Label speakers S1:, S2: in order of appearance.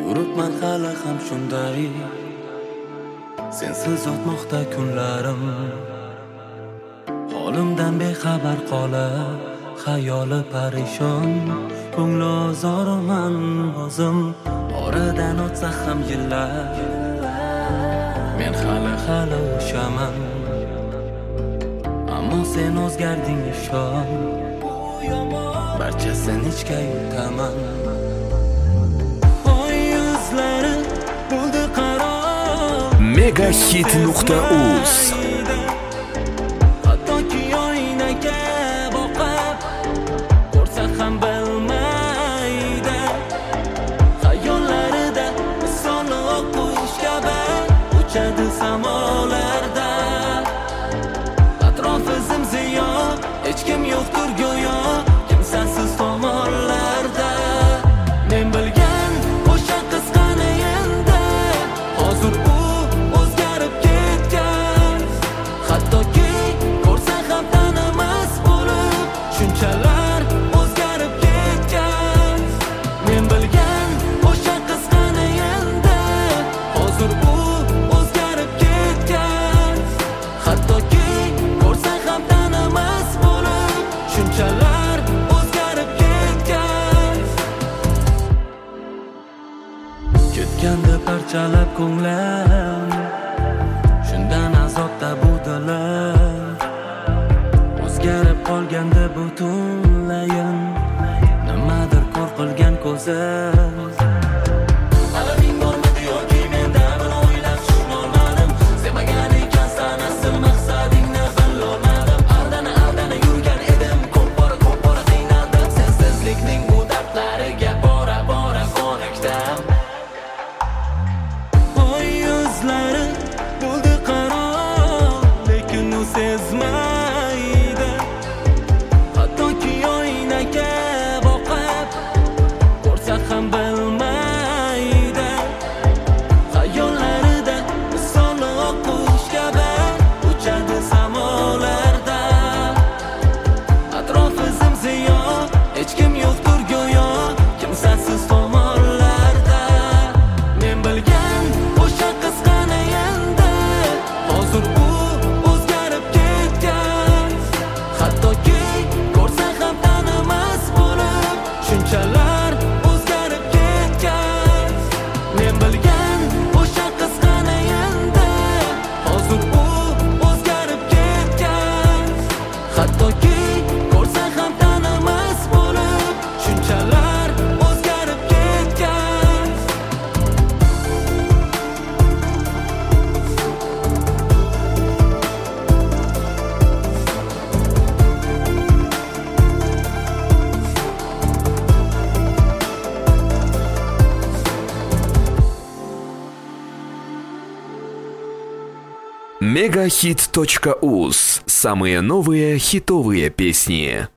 S1: Yuribman hali ham shunday, sensiz o'tmoqda kunlarim. Holimdan bexabar qolib, xayoli parishon, ko'ngli ozorman o'zim. Oradan o'tsa ham yillar, men hali o'shaman. Ammo sen o'zgarding, ishon, barchasini ichga yutaman. Oy yuzlari bo'ldi qaro,
S2: megahit.uz.
S1: Hattoki oynaga boqib ko'rsa ham bilmaydi. Xayollarida soni o'qish kabi uchadi samolarda. Atrofi zimziyo, hech kim yo'qdir go'yo, kimsasiz tomonlarda. Men bilgan o'sha qiz qani endi, hozir u o'zgarib ketgan. Hattoki ko'rsa ham tanimas bo'lib, shunchalar o'zgarib ketgan. Men bilgan o'sha qiz qani endi, hozir u o'zgarib ketgan. Hattoki ko'rsa ham tanimas bo'lib, shunchalar o'zgarib ketgan. Ketganda parchalab ko'nglim, shundan azobda bu dilim. O'zgarib qolganda butunlayin, nimadir ko'r qilgan ko'zim. Alaming bormidi yoki menda buni o'ylab tushunolmadim. Sevmagan ekansan, asl maqsadingni bilolmadim. Aldana yurgan edim, ko'p bora qiynaldim. Sensizlikning bu dardlariga bora ko'nikdim. Oy yuzlari bo'ldi qaro, lekin u sezmaydi. Hattoki oynaga boqib ko'rsa ham bilmaydi. Xayollarida soni o'qish kabi uchadi samolarda. Atrofi zimziyo, hech kim yo'qdir go'yo, kimsasiz tomonlarda. Men bilgan o'sha qiz qani endi, hozir u o'zgarib ketgan. Hattoki ko'rsa ham tanimas bo'lib, shunchalar o'zgarib ketgan. Men bilgan o'sha qiz qani endi, hozir u o'zgarib ketgan. Hattoki ko'rsa ham tanimas bo'lib, shunchalar o'zgarib ketgan.
S2: megahit.uz. Самые новые хитовые песни.